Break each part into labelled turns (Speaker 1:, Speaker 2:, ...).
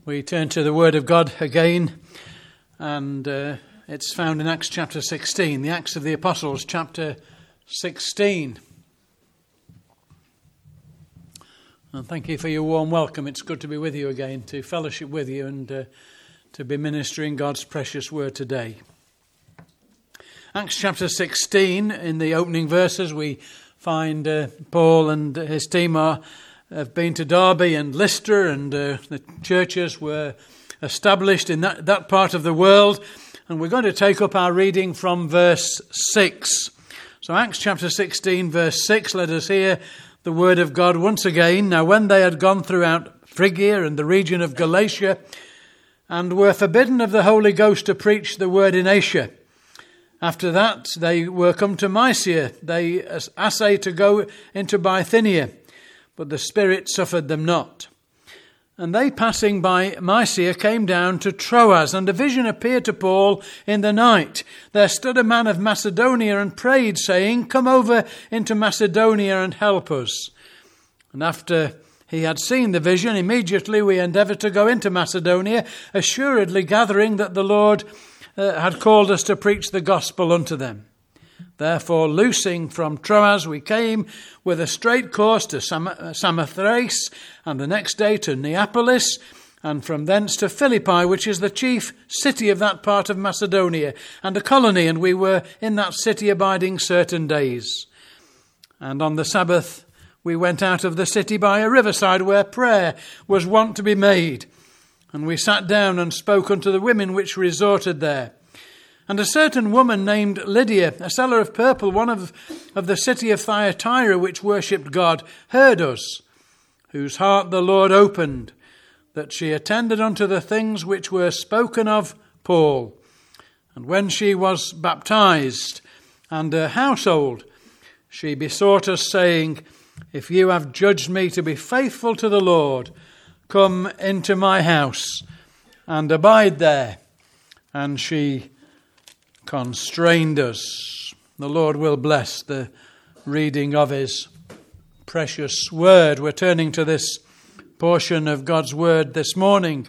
Speaker 1: We turn to the Word of God again, and it's found in Acts chapter 16, the Acts of the Apostles, chapter 16. And thank you for your warm welcome. It's good to be with you again, to fellowship with you and to be ministering God's precious Word today. Acts chapter 16, in the opening verses, we find Paul and his team have been to Derbe and Lystra, and the churches were established in that part of the world. And we're going to take up our reading from verse 6. So Acts chapter 16, verse 6, let us hear the word of God once again. Now when they had gone throughout Phrygia and the region of Galatia, and were forbidden of the Holy Ghost to preach the word in Asia, after that they were come to Mysia. They essayed to go into Bithynia, but the Spirit suffered them not. And they, passing by Mysia, came down to Troas, and a vision appeared to Paul in the night. There stood a man of Macedonia and prayed, saying, Come over into Macedonia and help us. And after he had seen the vision, immediately we endeavoured to go into Macedonia, assuredly gathering that the Lord had called us to preach the gospel unto them. Therefore, loosing from Troas, we came with a straight course to Samothrace, and the next day to Neapolis, and from thence to Philippi, which is the chief city of that part of Macedonia, and a colony, and we were in that city abiding certain days. And on the Sabbath we went out of the city by a riverside where prayer was wont to be made. And we sat down and spoke unto the women which resorted there. And a certain woman named Lydia, a seller of purple, one of the city of Thyatira, which worshipped God, heard us, whose heart the Lord opened, that she attended unto the things which were spoken of Paul. And when she was baptized, and her household, she besought us, saying, If you have judged me to be faithful to the Lord, come into my house and abide there. And she constrained us. The Lord will bless the reading of his precious word. We're turning to this portion of God's word this morning.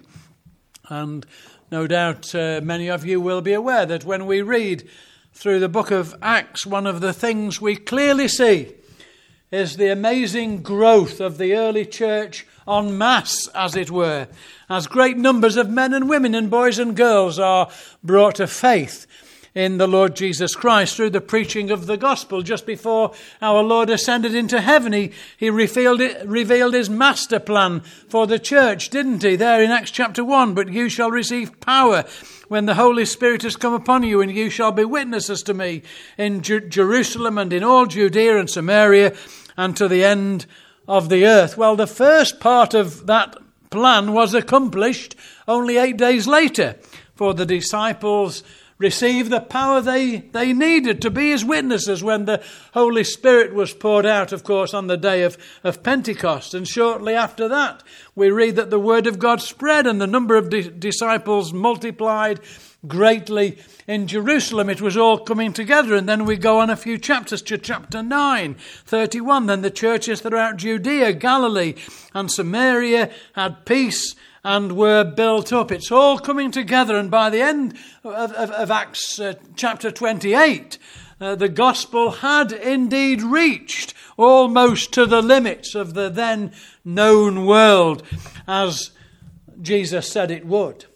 Speaker 1: And no doubt many of you will be aware that when we read through the book of Acts, one of the things we clearly see is the amazing growth of the early church en masse, as it were, as great numbers of men and women and boys and girls are brought to faith in the Lord Jesus Christ through the preaching of the gospel. Just before our Lord ascended into heaven, he revealed his master plan for the church, didn't he? There in Acts chapter 1, but you shall receive power when the Holy Spirit has come upon you, and you shall be witnesses to me in Jerusalem and in all Judea and Samaria and to the end of the earth. Well, the first part of that plan was accomplished only 8 days later, for the disciples received the power they needed to be his witnesses when the Holy Spirit was poured out, of course, on the day of Pentecost. And shortly after that, we read that the word of God spread and the number of disciples multiplied greatly in Jerusalem. It was all coming together. And then we go on a few chapters to chapter 9, 31. Then the churches throughout Judea, Galilee and Samaria had peace and were built up. It's all coming together. And by the end of Acts chapter 28, the gospel had indeed reached almost to the limits of the then known world, as Jesus said it would.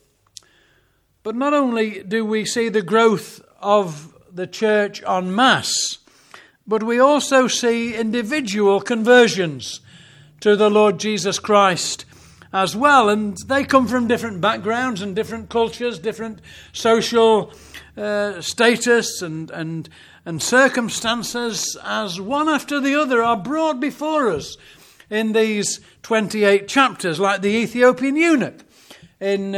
Speaker 1: But not only do we see the growth of the church en masse, but we also see individual conversions to the Lord Jesus Christ as well. And they come from different backgrounds and different cultures, different social status and circumstances, as one after the other are brought before us in these 28 chapters, like the Ethiopian eunuch in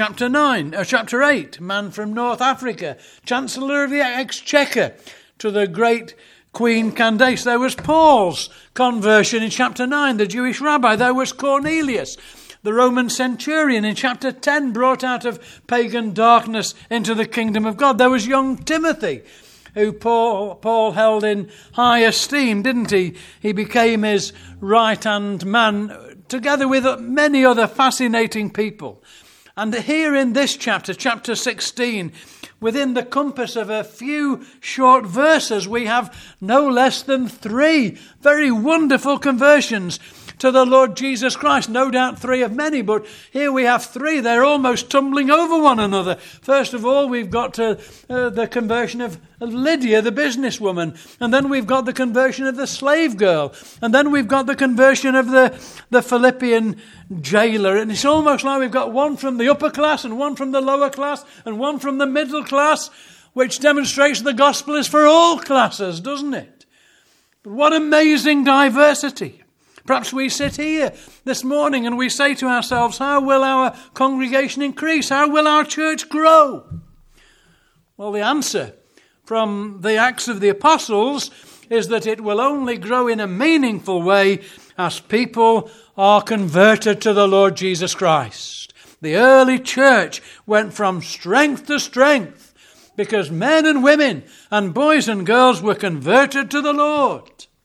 Speaker 1: chapter 8, man from North Africa, Chancellor of the Exchequer, to the great Queen Candace. There was Paul's conversion in chapter 9, the Jewish rabbi. There was Cornelius, the Roman centurion, in chapter 10, brought out of pagan darkness into the kingdom of God. There was young Timothy, who Paul held in high esteem, didn't he? He became his right-hand man together with many other fascinating people. And here in this chapter, chapter 16, within the compass of a few short verses, we have no less than 3 very wonderful conversions to the Lord Jesus Christ. No doubt 3 of many, but here we have 3. They're almost tumbling over one another. First of all, we've got the conversion of Lydia, the businesswoman. And then we've got the conversion of the slave girl. And then we've got the conversion of the Philippian jailer. And it's almost like we've got one from the upper class and one from the lower class and one from the middle class, which demonstrates the gospel is for all classes, doesn't it? But what amazing diversity. Perhaps we sit here this morning and we say to ourselves, how will our congregation increase? How will our church grow? Well, the answer from the Acts of the Apostles is that it will only grow in a meaningful way as people are converted to the Lord Jesus Christ. The early church went from strength to strength because men and women and boys and girls were converted to the Lord.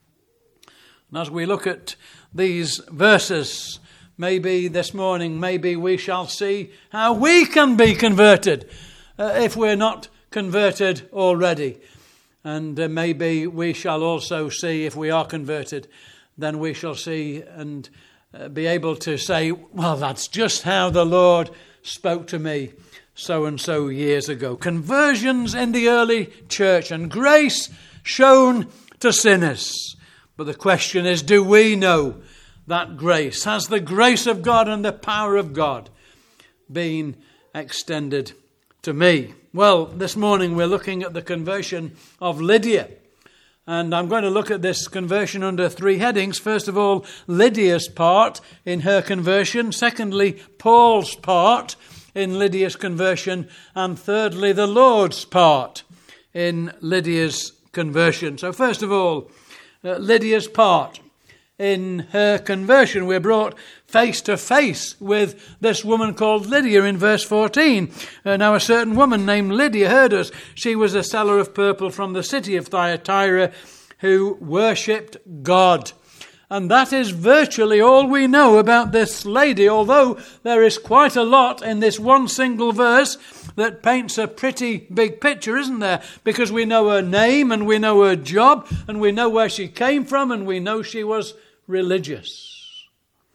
Speaker 1: And as we look at these verses, maybe this morning, maybe we shall see how we can be converted if we're not converted already. And maybe we shall also see, if we are converted, then we shall see and be able to say, well, that's just how the Lord spoke to me so and so years ago. Conversions in the early church and grace shown to sinners. But the question is, do we know that grace? Has the grace of God and the power of God been extended to me? Well, this morning we're looking at the conversion of Lydia. And I'm going to look at this conversion under 3 headings. First of all, Lydia's part in her conversion. Secondly, Paul's part in Lydia's conversion. And thirdly, the Lord's part in Lydia's conversion. So first of all, Lydia's part in her conversion. We're brought face to face with this woman called Lydia in verse 14. Now a certain woman named Lydia heard us. She was a seller of purple from the city of Thyatira who worshipped God. And that is virtually all we know about this lady, although there is quite a lot in this one single verse that paints a pretty big picture, isn't there? Because we know her name and we know her job and we know where she came from and we know she was religious.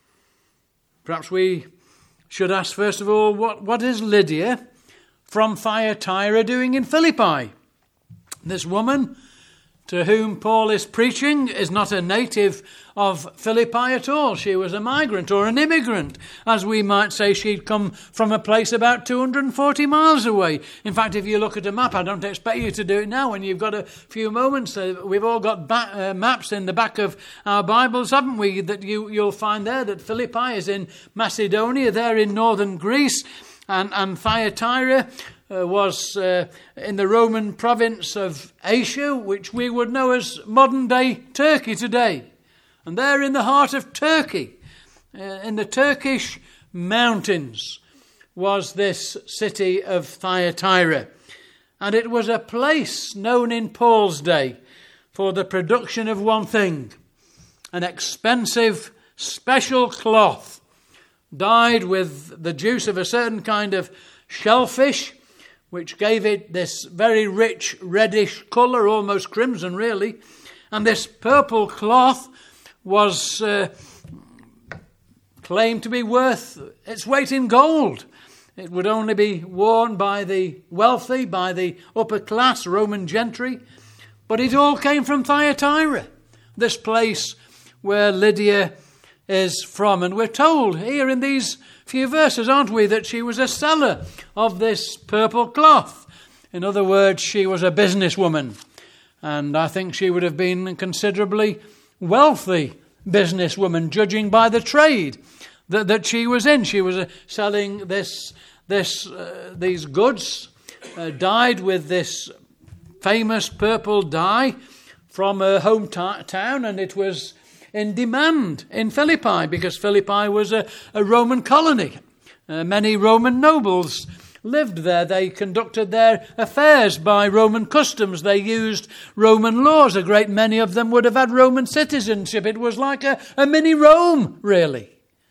Speaker 1: Perhaps we should ask first of all, what is Lydia from Thyatira doing in Philippi? This woman to whom Paul is preaching is not a native of Philippi at all. She was a migrant or an immigrant. As we might say, she'd come from a place about 240 miles away. In fact, if you look at a map, I don't expect you to do it now when you've got a few moments. We've all got maps in the back of our Bibles, haven't we, that you'll find there that Philippi is in Macedonia, there in northern Greece, and Thyatira was in the Roman province of Asia, which we would know as modern-day Turkey today. And there in the heart of Turkey, in the Turkish mountains, was this city of Thyatira. And it was a place known in Paul's day for the production of one thing, an expensive special cloth dyed with the juice of a certain kind of shellfish, which gave it this very rich reddish colour, almost crimson really. And this purple cloth was claimed to be worth its weight in gold. It would only be worn by the wealthy, by the upper class Roman gentry. But it all came from Thyatira, this place where Lydia is from. And we're told here in these few verses, aren't we, that she was a seller of this purple cloth. In other words, she was a businesswoman. And I think she would have been a considerably wealthy businesswoman, judging by the trade that she was in. She was selling these goods dyed with this famous purple dye from her hometown, and it was in demand in Philippi because Philippi was a Roman colony. Many Roman nobles lived there. They conducted their affairs by Roman customs. They used Roman laws. A great many of them would have had Roman citizenship. It was like a mini Rome, really.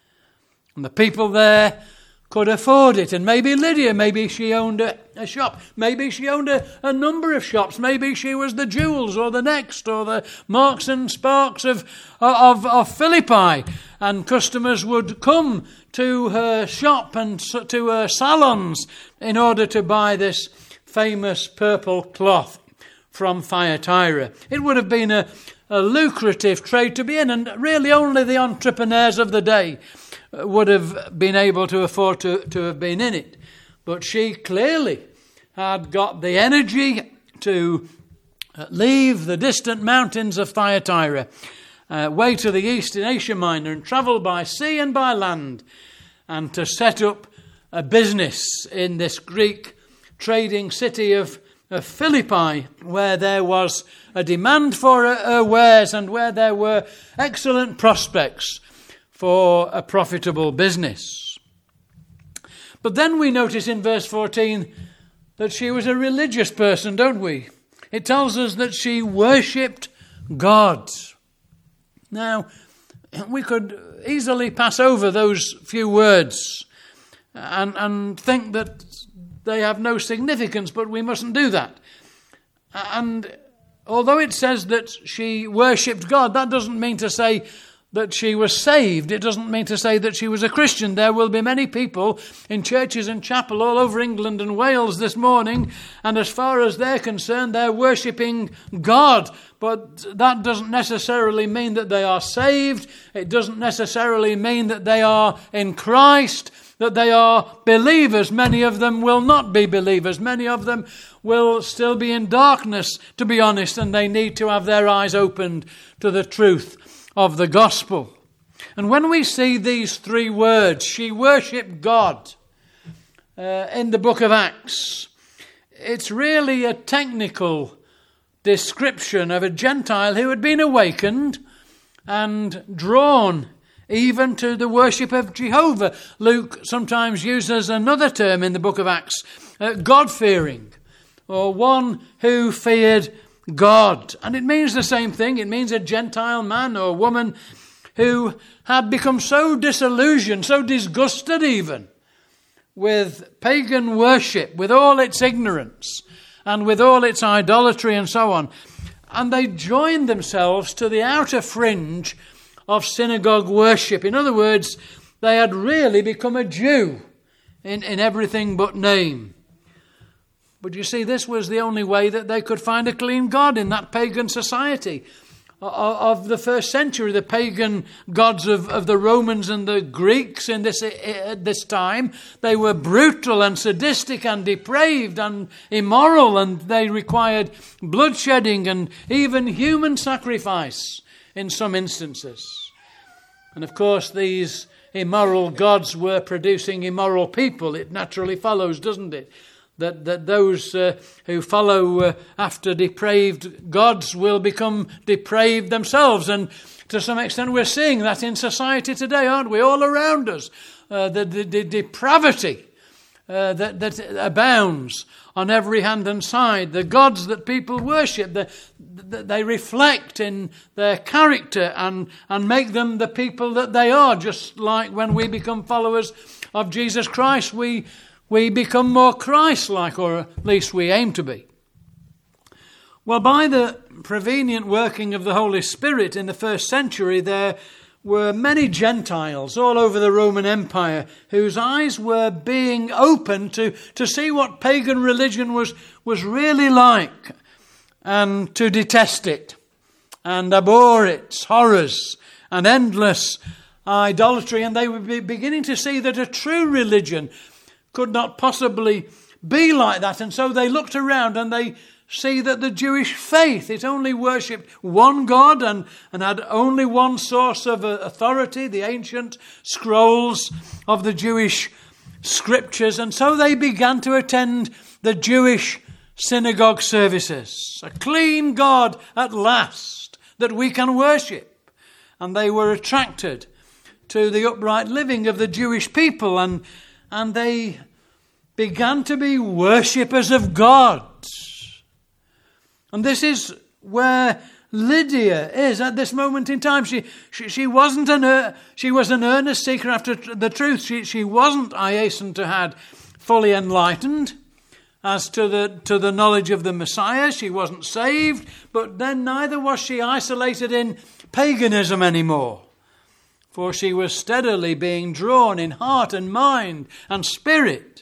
Speaker 1: And the people there could afford it. And maybe Lydia, maybe she owned a shop. Maybe she owned a number of shops. Maybe she was the Jewels or the Next or the Marks and Sparks of Philippi. And customers would come to her shop and to her salons in order to buy this famous purple cloth from Thyatira. It would have been a lucrative trade to be in, and really only the entrepreneurs of the day would have been able to afford to have been in it. But she clearly had got the energy to leave the distant mountains of Thyatira, way to the east in Asia Minor, and travel by sea and by land, and to set up a business in this Greek trading city of Philippi, where there was a demand for her wares and where there were excellent prospects for a profitable business. But then we notice in verse 14 that she was a religious person, don't we? It tells us that she worshipped God. Now, we could easily pass over those few words and think that they have no significance, but we mustn't do that. And although it says that she worshipped God, that doesn't mean to say that she was saved. It doesn't mean to say that she was a Christian. There will be many people in churches and chapel all over England and Wales this morning, and as far as they're concerned, they're worshipping God. But that doesn't necessarily mean that they are saved. It doesn't necessarily mean that they are in Christ, that they are believers. Many of them will not be believers. Many of them will still be in darkness, to be honest, and they need to have their eyes opened to the truth of the gospel. And when we see these three words, she worshipped God, in the book of Acts, it's really a technical description of a Gentile who had been awakened and drawn even to the worship of Jehovah. Luke sometimes uses another term in the book of Acts, God-fearing, or one who feared God. And it means the same thing. It means a Gentile man or woman who had become so disillusioned, so disgusted even, with pagan worship, with all its ignorance and with all its idolatry and so on. And they joined themselves to the outer fringe of synagogue worship. In other words, they had really become a Jew in everything but name. But you see, this was the only way that they could find a clean God in that pagan society of the first century. The pagan gods of the Romans and the Greeks in this time, they were brutal and sadistic and depraved and immoral, and they required bloodshedding and even human sacrifice in some instances. And of course, these immoral gods were producing immoral people. It naturally follows, doesn't it, that those who follow after depraved gods will become depraved themselves. And to some extent we're seeing that in society today, aren't we? All around us, the depravity that abounds on every hand and side. The gods that people worship, they reflect in their character and make them the people that they are. Just like when we become followers of Jesus Christ, we become more Christ-like, or at least we aim to be. Well, by the prevenient working of the Holy Spirit in the first century, there were many Gentiles all over the Roman Empire whose eyes were being opened to see what pagan religion was really like, and to detest it and abhor its horrors and endless idolatry. And they were beginning to see that a true religion could not possibly be like that. And so they looked around and they see that the Jewish faith, it only worshipped one God and had only one source of authority, the ancient scrolls of the Jewish scriptures. And so they began to attend the Jewish synagogue services. A clean God at last that we can worship. And they were attracted to the upright living of the Jewish people, and they began to be worshippers of God. And this is where Lydia is at this moment in time. She was an earnest seeker after the truth. She wasn't, I hasten to add, fully enlightened as to the knowledge of the Messiah. She wasn't saved, but then neither was she isolated in paganism anymore. For she was steadily being drawn in heart and mind and spirit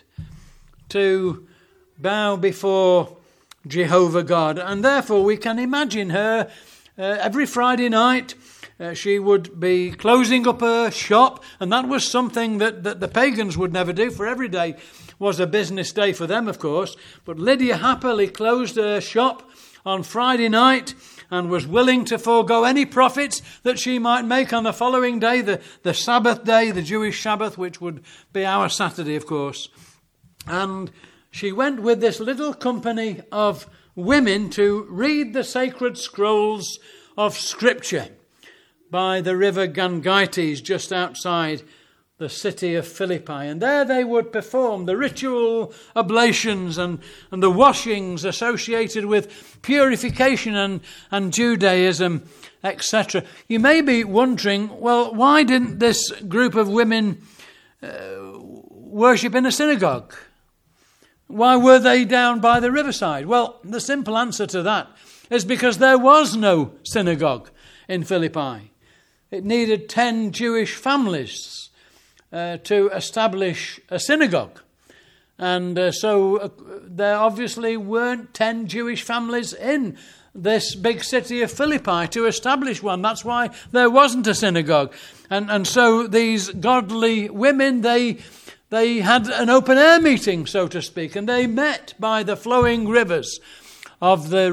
Speaker 1: to bow before Jehovah God. And therefore we can imagine her every Friday night. She would be closing up her shop, and that was something that the pagans would never do, for every day was a business day for them, of course. But Lydia happily closed her shop on Friday night and was willing to forego any profits that she might make on the following day, the Sabbath day, the Jewish Sabbath, which would be our Saturday, of course. And she went with this little company of women to read the sacred scrolls of Scripture by the river Gangites, just outside the city of Philippi. And there they would perform the ritual oblations and the washings associated with purification and Judaism, etc. You may be wondering, well, why didn't this group of women worship in a synagogue? Why were they down by the riverside? Well, the simple answer to that is because there was no synagogue in Philippi. It needed 10 Jewish families to establish a synagogue. And so there obviously weren't 10 Jewish families in this big city of Philippi to establish one. That's why there wasn't a synagogue. And so these godly women, they had an open-air meeting, so to speak, and they met by the flowing rivers of the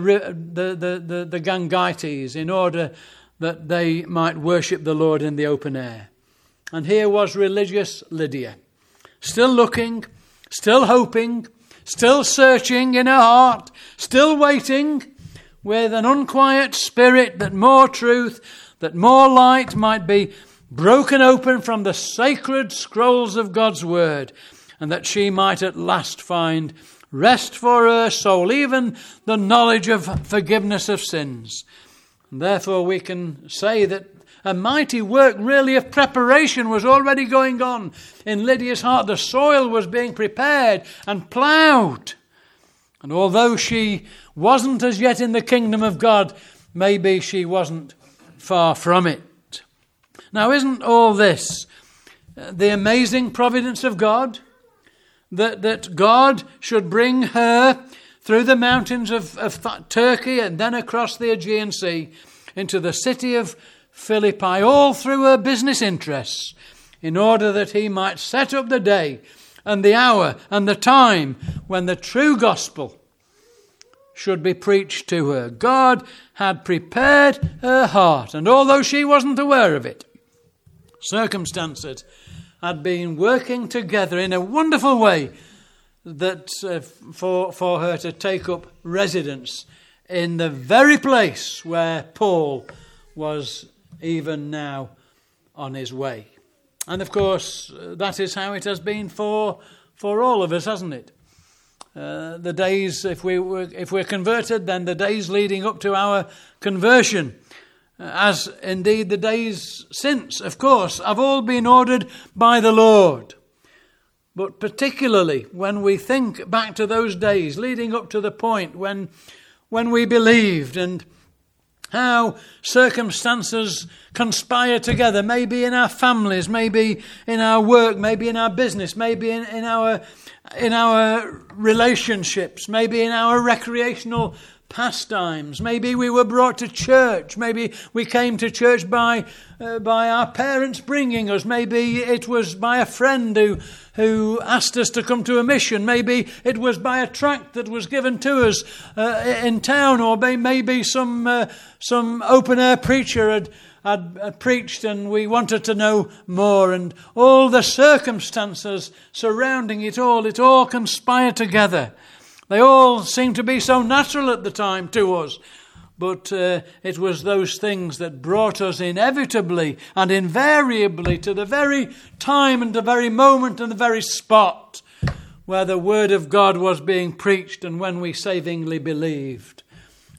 Speaker 1: Gangites in order that they might worship the Lord in the open air. And here was religious Lydia, still looking, still hoping, still searching in her heart, still waiting with an unquiet spirit that more truth, that more light might be broken open from the sacred scrolls of God's word, and that she might at last find rest for her soul, even the knowledge of forgiveness of sins. And therefore we can say that a mighty work really of preparation was already going on in Lydia's heart. The soil was being prepared and ploughed. And although she wasn't as yet in the kingdom of God, maybe she wasn't far from it. Now, isn't all this the amazing providence of God? That God should bring her through the mountains of Turkey and then across the Aegean Sea into the city of Philippi, all through her business interests, in order that he might set up the day and the hour and the time when the true gospel should be preached to her. God had prepared her heart, and although she wasn't aware of it, circumstances had been working together in a wonderful way that for her to take up residence in the very place where Paul was even now on his way. And of course, that is how it has been for all of us, hasn't it? The days, if we're converted, then the days leading up to our conversion, as indeed the days since, of course, have all been ordered by the Lord. But particularly when we think back to those days leading up to the point when we believed, and how circumstances conspire together, maybe in our families, maybe in our work, maybe in our business, maybe in our relationships, maybe in our recreational pastimes. Maybe we were brought to church. Maybe we came to church by our parents bringing us. Maybe it was by a friend who asked us to come to a mission. Maybe it was by a tract that was given to us in town, or maybe some open air preacher had preached and we wanted to know more, and all the circumstances surrounding it all conspired together. They all seemed to be so natural at the time to us, but it was those things that brought us inevitably and invariably to the very time and the very moment and the very spot where the word of God was being preached, and when we savingly believed.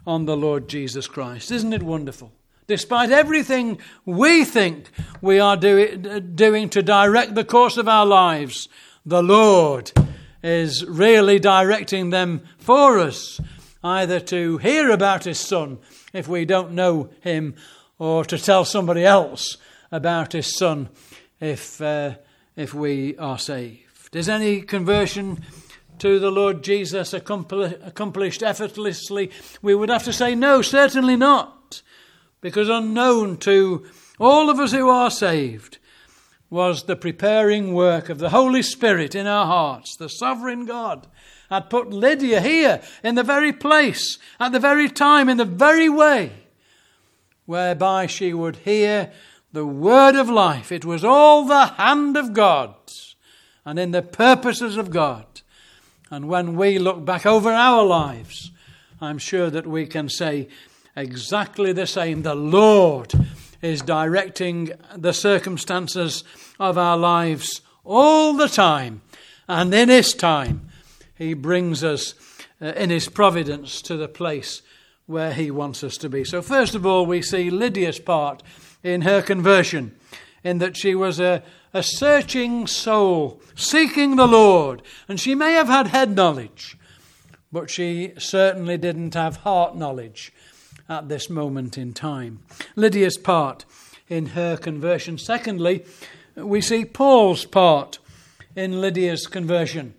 Speaker 1: on the Lord Jesus Christ. Isn't it wonderful? Despite everything we think we are doing to direct the course of our lives, the Lord is really directing them for us, either to hear about his Son if we don't know him, or to tell somebody else about his Son if we are saved. Is any conversion to the Lord Jesus accomplished effortlessly? We would have to say no, certainly not. Because unknown to all of us who are saved was the preparing work of the Holy Spirit in our hearts. The sovereign God had put Lydia here in the very place, at the very time, in the very way, whereby she would hear the word of life. It was all the hand of God and in the purposes of God. And when we look back over our lives, I'm sure that we can say exactly the same. The Lord is directing the circumstances of our lives all the time. And in his time, he brings us in his providence to the place where he wants us to be. So first of all, we see Lydia's part in her conversion, in that she was a searching soul, seeking the Lord. And she may have had head knowledge, but she certainly didn't have heart knowledge at this moment in time. Lydia's part in her conversion. Secondly, we see Paul's part in Lydia's conversion.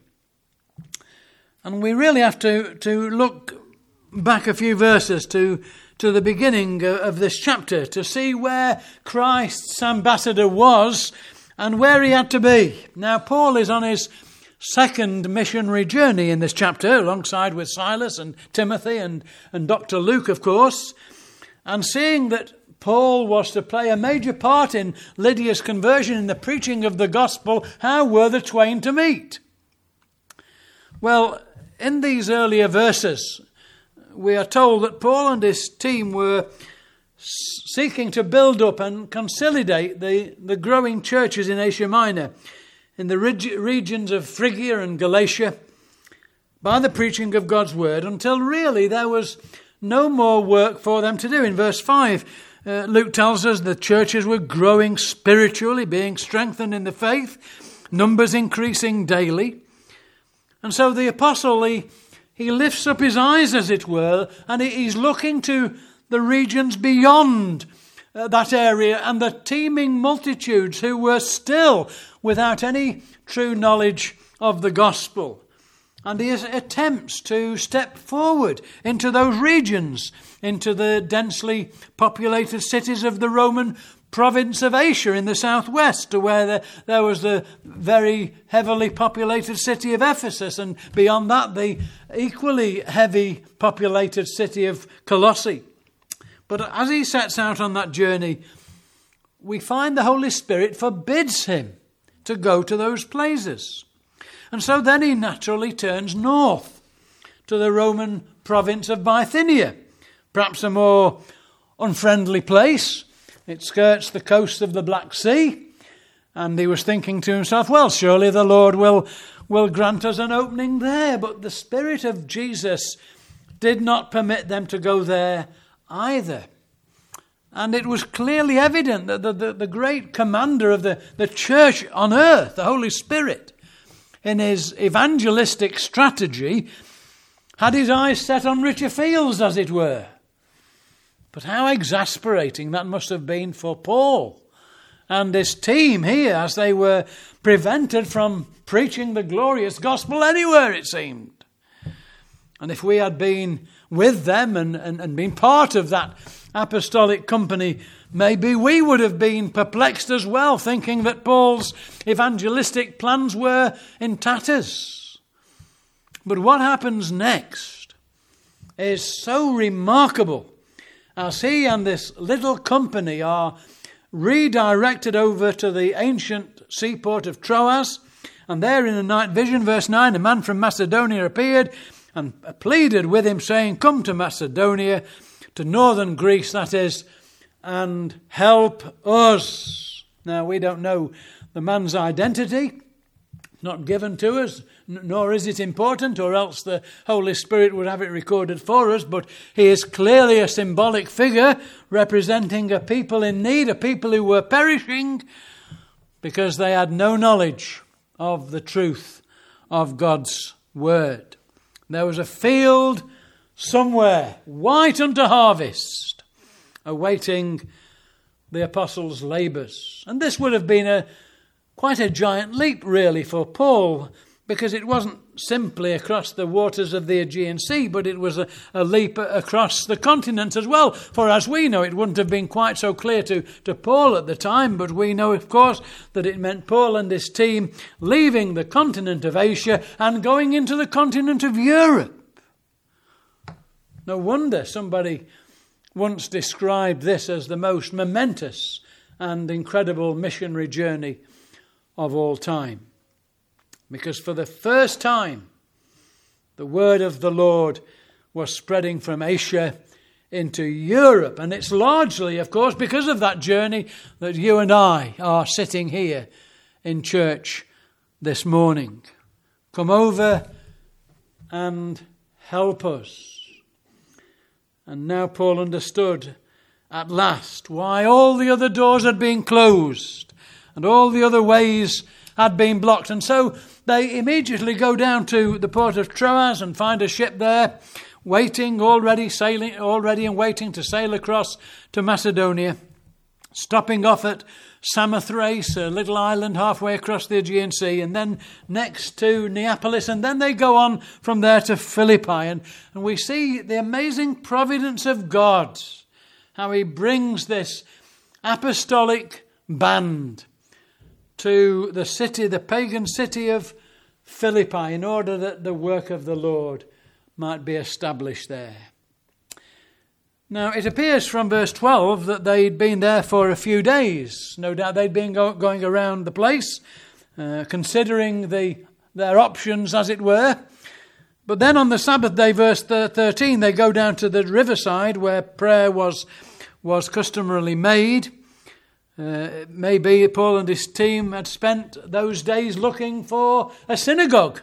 Speaker 1: And we really have to look back a few verses to the beginning of this chapter to see where Christ's ambassador was and where he had to be. Now, Paul is on his second missionary journey in this chapter, alongside with Silas and Timothy and Dr. Luke, of course. And seeing that Paul was to play a major part in Lydia's conversion in the preaching of the gospel, how were the twain to meet? Well, in these earlier verses, we are told that Paul and his team were seeking to build up and consolidate the growing churches in Asia Minor, in the regions of Phrygia and Galatia, by the preaching of God's word, until really there was no more work for them to do. In verse 5, Luke tells us the churches were growing spiritually, being strengthened in the faith, numbers increasing daily. And so the apostle, he lifts up his eyes, as it were, and he's looking to the regions beyond that area and the teeming multitudes who were still without any true knowledge of the gospel. And he attempts to step forward into those regions, into the densely populated cities of the Roman province of Asia in the southwest, to where there was the very heavily populated city of Ephesus, and beyond that the equally heavy populated city of Colossae. But as he sets out on that journey, we find the Holy Spirit forbids him to go to those places. And so then he naturally turns north to the Roman province of Bithynia, perhaps a more unfriendly place. It skirts the coast of the Black Sea. And he was thinking to himself, well, surely the Lord will grant us an opening there. But the Spirit of Jesus did not permit them to go there either. And it was clearly evident that the great commander of the church on earth, the Holy Spirit, in his evangelistic strategy, had his eyes set on richer fields, as it were. But how exasperating that must have been for Paul and his team here, as they were prevented from preaching the glorious gospel anywhere, it seemed. And if we had been with them and been part of that apostolic company, maybe we would have been perplexed as well, thinking that Paul's evangelistic plans were in tatters. But what happens next is so remarkable, as he and this little company are redirected over to the ancient seaport of Troas. And there in a night vision, verse 9, a man from Macedonia appeared and pleaded with him, saying, come to Macedonia, to northern Greece, that is, and help us. Now, we don't know the man's identity. not given to us, nor is it important, or else the Holy Spirit would have it recorded for us, but he is clearly a symbolic figure representing a people in need, a people who were perishing because they had no knowledge of the truth of God's word. There was a field somewhere, white unto harvest, awaiting the apostles' labours. And this would have been quite a giant leap, really, for Paul, because it wasn't simply across the waters of the Aegean Sea, but it was a leap across the continent as well. For as we know, it wouldn't have been quite so clear to Paul at the time, but we know, of course, that it meant Paul and his team leaving the continent of Asia and going into the continent of Europe. No wonder somebody once described this as the most momentous and incredible missionary journey of all time. Because for the first time, the word of the Lord was spreading from Asia into Europe. And it's largely, of course, because of that journey that you and I are sitting here in church this morning. Come over and help us. And now Paul understood at last why all the other doors had been closed and all the other ways had been blocked. And so they immediately go down to the port of Troas and find a ship there, already and waiting to sail across to Macedonia, stopping off at Samothrace, a little island halfway across the Aegean Sea, and then next to Neapolis, and then they go on from there to Philippi. And we see the amazing providence of God, how he brings this apostolic band to the city, the pagan city of Philippi, in order that the work of the Lord might be established there. Now, it appears from verse 12 that they'd been there for a few days. No doubt they'd been going around the place, considering their options, as it were. But then on the Sabbath day, verse 13, they go down to the riverside where prayer was customarily made. Maybe Paul and his team had spent those days looking for a synagogue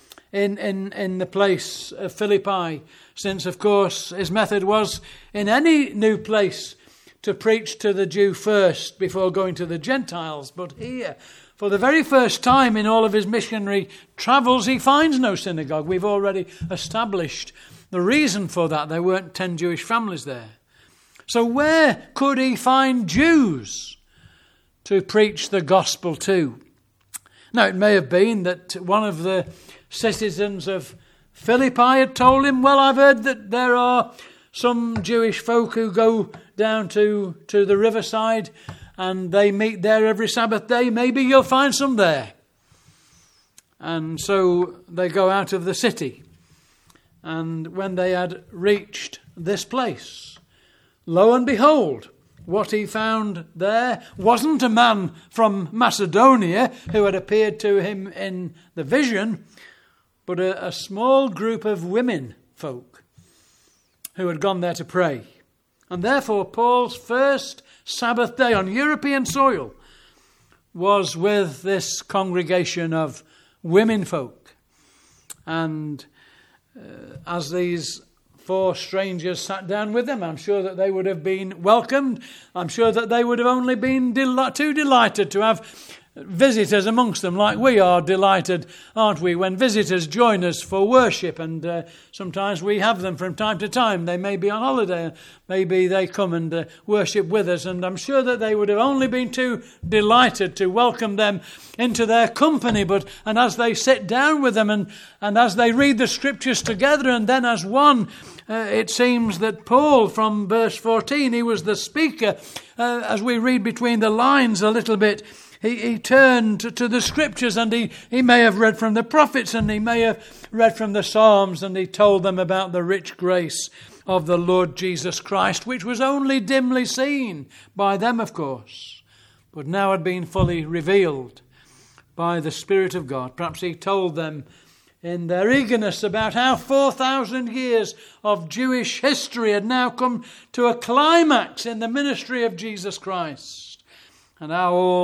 Speaker 1: in the place of Philippi, since, of course, his method was in any new place to preach to the Jew first before going to the Gentiles. But here, for the very first time in all of his missionary travels, he finds no synagogue. We've already established the reason for that. There weren't 10 Jewish families there. So where could he find Jews to preach the gospel to? Now, it may have been that one of the citizens of Philippi had told him, well, I've heard that there are some Jewish folk who go down to the riverside and they meet there every Sabbath day. Maybe you'll find some there. And so they go out of the city. And when they had reached this place, lo and behold, what he found there wasn't a man from Macedonia who had appeared to him in the vision, but a small group of women folk who had gone there to pray. And therefore Paul's first Sabbath day on European soil was with this congregation of women folk. And as these 4 strangers sat down with them, I'm sure that they would have been welcomed. I'm sure that they would have only been too delighted to have visitors amongst them, like we are delighted, aren't we, when visitors join us for worship. And sometimes we have them from time to time. They may be on holiday, maybe they come and worship with us, and I'm sure that they would have only been too delighted to welcome them into their company. And as they sit down with them and as they read the scriptures together, and then as one, it seems that Paul, from verse 14, he was the speaker. As we read between the lines a little bit, he turned to the scriptures, and he may have read from the prophets, and he may have read from the Psalms, and he told them about the rich grace of the Lord Jesus Christ, which was only dimly seen by them, of course, but now had been fully revealed by the Spirit of God. Perhaps he told them in their eagerness about how 4,000 years of Jewish history had now come to a climax in the ministry of Jesus Christ, and how all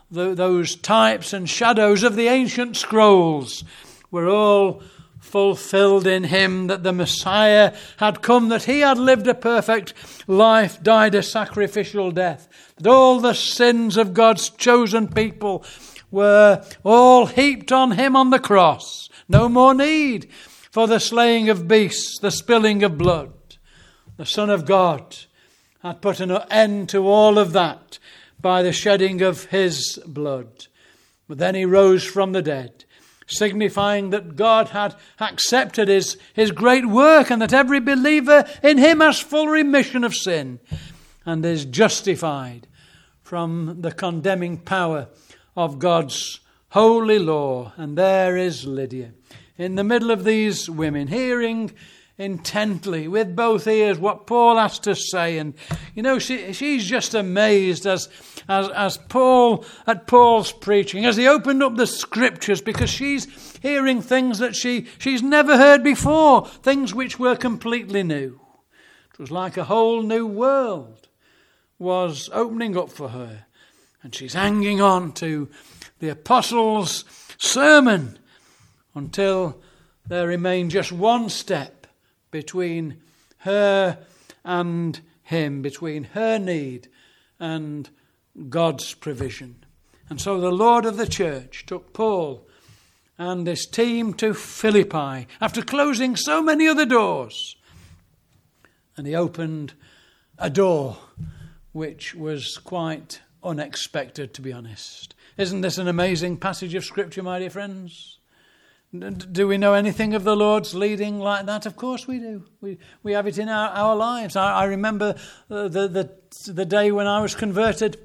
Speaker 1: those types and shadows of the ancient scrolls were all fulfilled in him, that the Messiah had come, that he had lived a perfect life, died a sacrificial death, that all the sins of God's chosen people were all heaped on him on the cross. No more need for the slaying of beasts, the spilling of blood. The Son of God had put an end to all of that by the shedding of his blood. But then he rose from the dead, signifying that God had accepted his great work, and that every believer in him has full remission of sin and is justified from the condemning power of God's holy law. And there is Lydia in the middle of these women, hearing intently with both ears what Paul has to say. And she's just amazed as Paul, at Paul's preaching, as he opened up the scriptures, because she's hearing things that she's never heard before, things which were completely new. It was like a whole new world was opening up for her, and she's hanging on to the apostles' sermon until there remained just one step between her and him, between her need and God's provision. And so the Lord of the church took Paul and his team to Philippi after closing so many other doors. And he opened a door which was quite unexpected, to be honest. Isn't this an amazing passage of Scripture, my dear friends? Do we know anything of the Lord's leading like that? Of course we do. We have it in our lives. I remember the day when I was converted.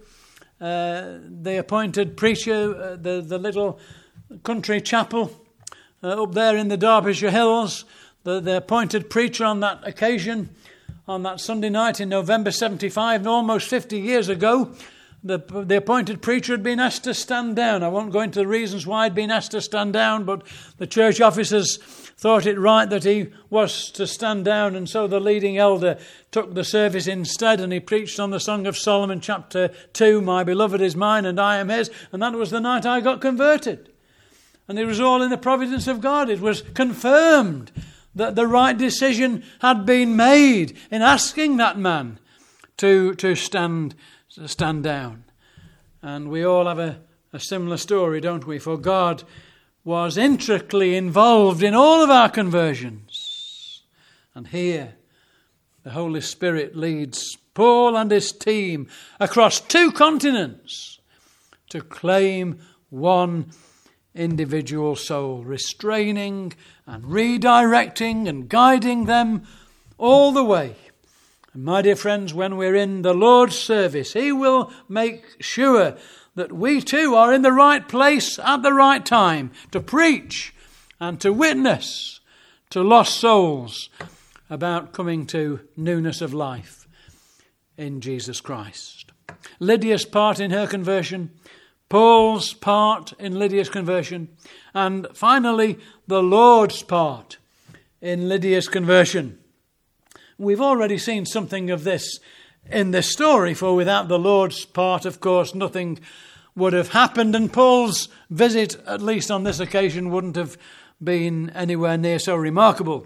Speaker 1: The appointed preacher, the little country chapel up there in the Derbyshire Hills, the appointed preacher on that occasion, on that Sunday night in November 75, almost 50 years ago, the appointed preacher had been asked to stand down. I won't go into the reasons why he'd been asked to stand down, but the church officers thought it right that he was to stand down, and so the leading elder took the service instead, and he preached on the Song of Solomon, chapter 2, "My beloved is mine and I am his," and that was the night I got converted. And it was all in the providence of God. It was confirmed that the right decision had been made in asking that man to stand down. And we all have a similar story, don't we? For God was intricately involved in all of our conversions. And here, the Holy Spirit leads Paul and his team across 2 continents to claim one individual soul, restraining and redirecting and guiding them all the way. And my dear friends, when we're in the Lord's service, he will make sure that we too are in the right place at the right time to preach and to witness to lost souls about coming to newness of life in Jesus Christ. Lydia's part in her conversion, Paul's part in Lydia's conversion, and finally the Lord's part in Lydia's conversion. We've already seen something of this in this story, for without the Lord's part, of course, nothing would have happened, and Paul's visit, at least on this occasion, wouldn't have been anywhere near so remarkable.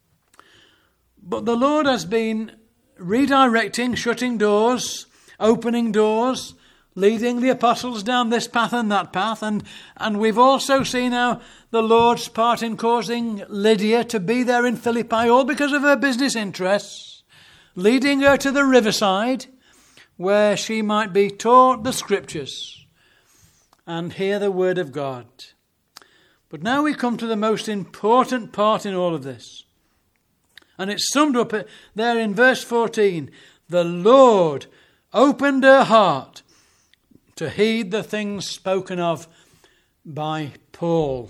Speaker 1: But the Lord has been redirecting, shutting doors, opening doors, leading the apostles down this path and that path, and we've also seen how the Lord's part in causing Lydia to be there in Philippi, all because of her business interests, leading her to the riverside where she might be taught the Scriptures and hear the word of God. But now we come to the most important part in all of this. And it's summed up there in verse 14. The Lord opened her heart to heed the things spoken of by Paul.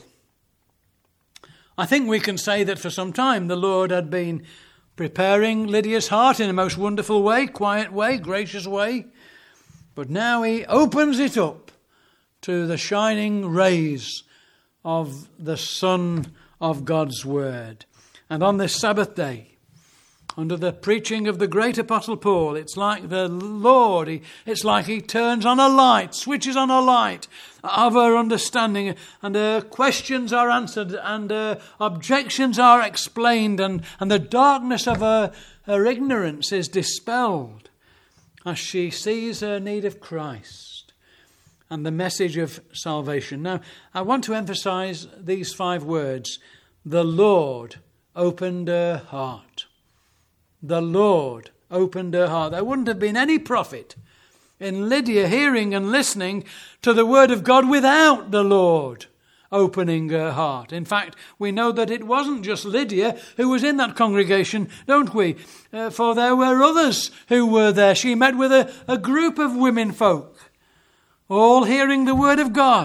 Speaker 1: I think we can say that for some time the Lord had been preparing Lydia's heart in a most wonderful way, quiet way, gracious way. But now he opens it up to the shining rays of the sun of God's word. And on this Sabbath day, Under the preaching of the great Apostle Paul, it's like the Lord, it's like he turns on a light, switches on a light of her understanding, and her questions are answered, and her objections are explained, and the darkness of her ignorance is dispelled as she sees her need of Christ and the message of salvation. Now, I want to emphasize these 5 words. The Lord opened her heart. The Lord opened her heart. There wouldn't have been any profit in Lydia hearing and listening to the word of God without the Lord opening her heart. In fact, we know that it wasn't just Lydia who was in that congregation, don't we? For there were others who were there. She met with a group of women folk, all hearing the word of God.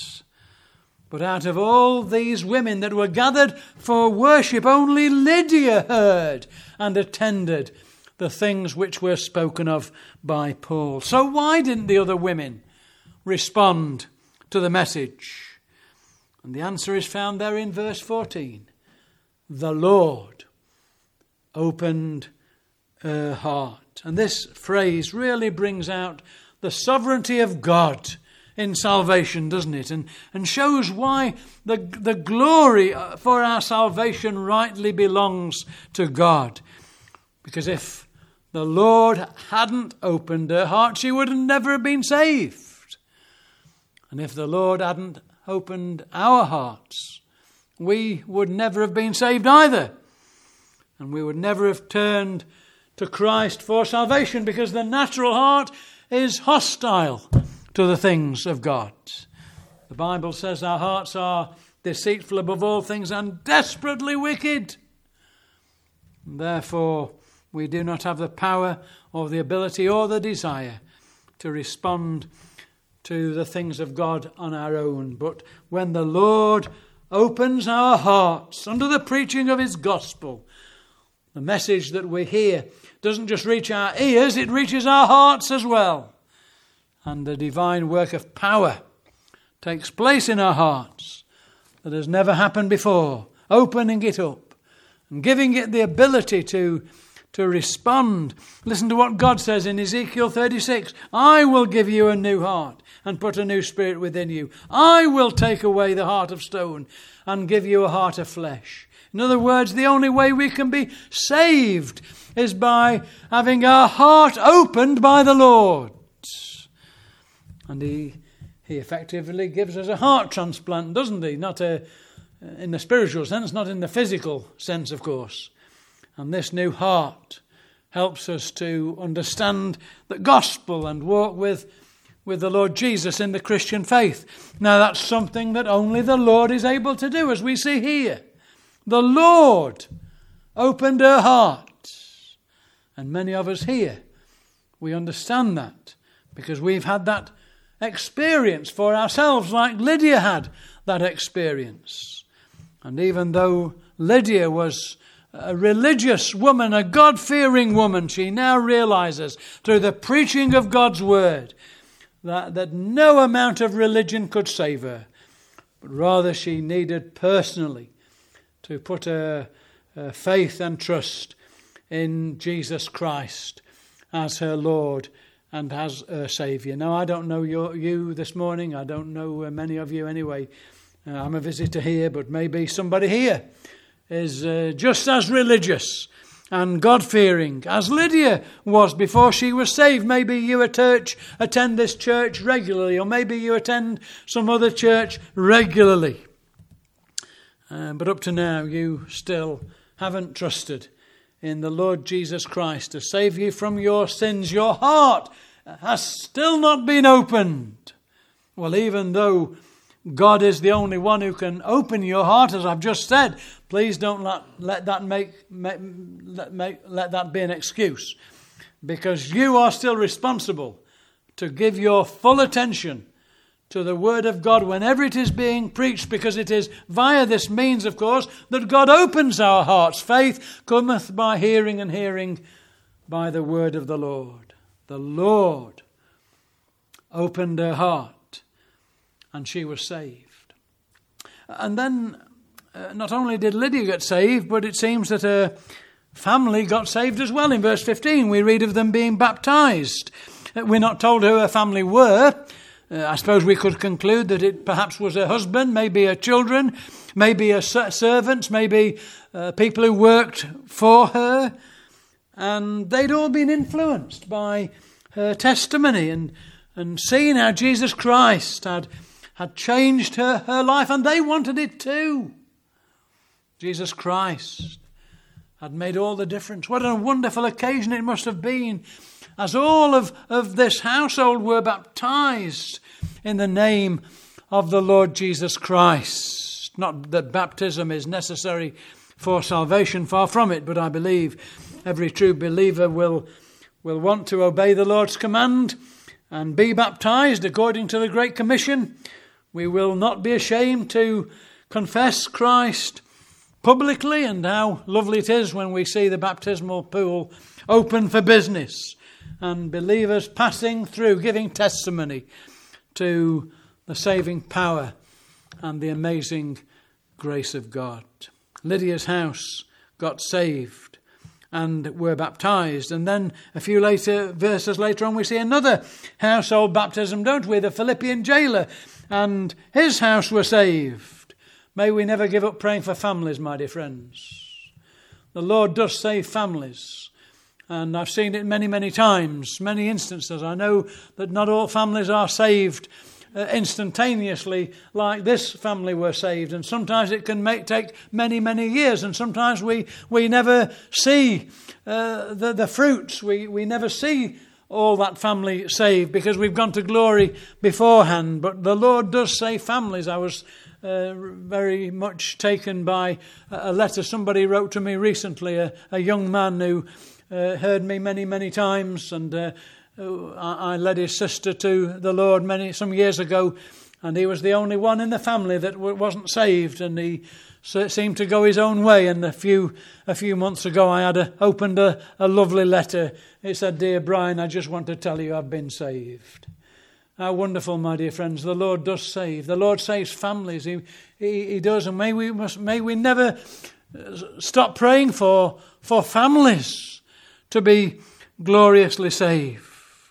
Speaker 1: But out of all these women that were gathered for worship, only Lydia heard and attended the things which were spoken of by Paul. So why didn't the other women respond to the message? And the answer is found there in verse 14. The Lord opened her heart. And this phrase really brings out the sovereignty of God in salvation, doesn't it? And shows why the glory for our salvation rightly belongs to God. Because if the Lord hadn't opened her heart, she would never have been saved. And if the Lord hadn't opened our hearts, we would never have been saved either. And we would never have turned to Christ for salvation, because the natural heart is hostile to the things of God. The Bible says our hearts are deceitful above all things and desperately wicked. Therefore, we do not have the power or the ability or the desire to respond to the things of God on our own. But when the Lord opens our hearts under the preaching of his gospel, the message that we hear doesn't just reach our ears, it reaches our hearts as well. And the divine work of power takes place in our hearts that has never happened before, opening it up and giving it the ability to respond. Listen to what God says in Ezekiel 36. I will give you a new heart and put a new spirit within you. I will take away the heart of stone and give you a heart of flesh. In other words, the only way we can be saved is by having our heart opened by the Lord. And he effectively gives us a heart transplant, doesn't he? Not in the spiritual sense, not in the physical sense, of course. And this new heart helps us to understand the gospel and walk with the Lord Jesus in the Christian faith. Now, that's something that only the Lord is able to do, as we see here. The Lord opened her heart. And many of us here, we understand that because we've had that experience for ourselves, like Lydia had that experience. And even though Lydia was a religious woman, a God-fearing woman, she now realizes through the preaching of God's word that no amount of religion could save her, but rather she needed personally to put her faith and trust in Jesus Christ as her Lord and as a Saviour. Now, I don't know you this morning. I don't know many of you anyway. I'm a visitor here, but maybe somebody here is just as religious and God-fearing as Lydia was before she was saved. Maybe you attend this church regularly, or maybe you attend some other church regularly. But up to now, you still haven't trusted in the Lord Jesus Christ to save you from your sins. Your heart has still not been opened. Well, even though God is the only one who can open your heart, as I've just said, please don't let that be an excuse, because you are still responsible to give your full attention to the Word of God whenever it is being preached, because it is via this means, of course, that God opens our hearts. Faith cometh by hearing, and hearing by the word of the Lord. The Lord opened her heart, and she was saved. And then not only did Lydia get saved, but it seems that family got saved as well. In verse 15, we read of them being baptized. We're not told who her family were. I suppose we could conclude that it perhaps was her husband, maybe her children, maybe her servants, maybe people who worked for her. And they'd all been influenced by her testimony and seen how Jesus Christ had changed her life, and they wanted it too. Jesus Christ had made all the difference. What a wonderful occasion it must have been as all of this household were baptized in the name of the Lord Jesus Christ. Not that baptism is necessary for salvation, far from it, but I believe every true believer will want to obey the Lord's command and be baptized according to the Great Commission. We will not be ashamed to confess Christ publicly, and how lovely it is when we see the baptismal pool open for business and believers passing through, giving testimony to the saving power and the amazing grace of God. Lydia's house got saved and were baptized. And then a few verses later on, we see another household baptism, don't we? The Philippian jailer and his house were saved. May we never give up praying for families, my dear friends. The Lord does save families. And I've seen it many, many times, many instances. I know that not all families are saved instantaneously like this family were saved. And sometimes it can take many, many years. And sometimes we never see the fruits. We never see all that family saved because we've gone to glory beforehand. But the Lord does save families. I was very much taken by a letter somebody wrote to me recently, a young man who heard me many, many times, and I led his sister to the Lord some years ago, and he was the only one in the family that wasn't saved, and he seemed to go his own way. And a few months ago, I had opened a lovely letter. It said, "Dear Brian, I just want to tell you I've been saved." How wonderful, my dear friends! The Lord does save. The Lord saves families. He does, and may we never stop praying for families to be gloriously saved.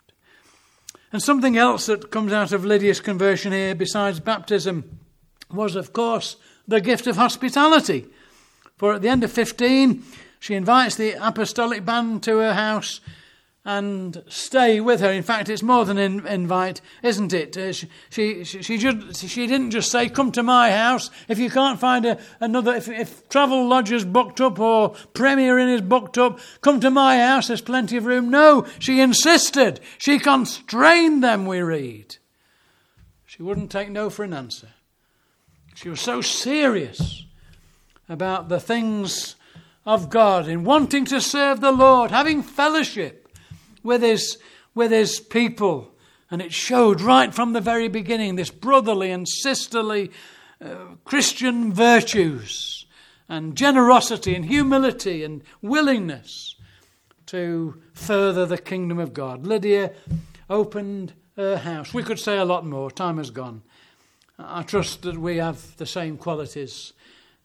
Speaker 1: And something else that comes out of Lydia's conversion here, besides baptism, was, of course, the gift of hospitality. For at the end of 15, she invites the apostolic band to her house and stay with her. In fact, it's more than an invite, isn't it? She didn't just say, "Come to my house." If you can't find another, if Travel Lodger's booked up or Premier Inn is booked up, "Come to my house, there's plenty of room." No, she insisted. She constrained them, we read. She wouldn't take no for an answer. She was so serious about the things of God, in wanting to serve the Lord, having fellowship with his people. And it showed right from the very beginning, this brotherly and sisterly Christian virtues and generosity and humility and willingness to further the kingdom of God. Lydia opened her house. We could say a lot more. Time has gone. I trust that we have the same qualities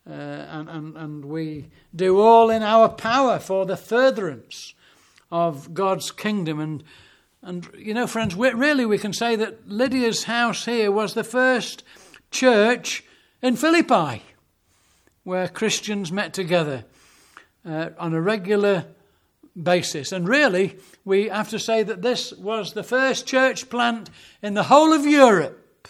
Speaker 1: and we do all in our power for the furtherance of God's kingdom. And you know, friends, we can say that Lydia's house here was the first church in Philippi where Christians met together on a regular basis. And really, we have to say that this was the first church plant in the whole of Europe.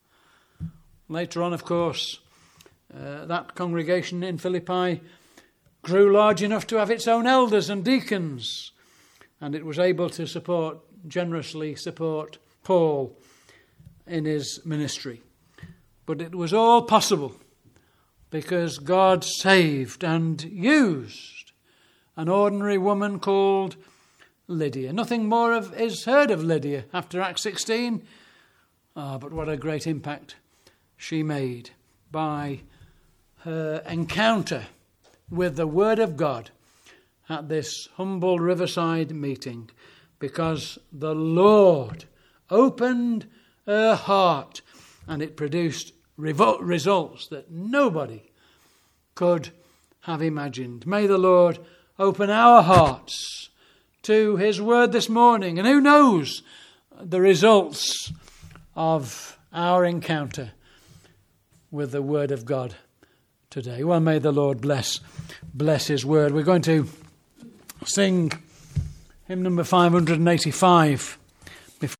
Speaker 1: Later on, of course, that congregation in Philippi grew large enough to have its own elders and deacons, and it was able to generously support Paul in his ministry. But it was all possible because God saved and used an ordinary woman called Lydia. Nothing more is heard of Lydia after Acts 16. But what a great impact she made by her encounter with the Word of God at this humble riverside meeting, because the Lord opened her heart and it produced results that nobody could have imagined. May the Lord open our hearts to his word this morning. And who knows the results of our encounter with the word of God today. Well, may the Lord bless his word. We're going to sing hymn number 585.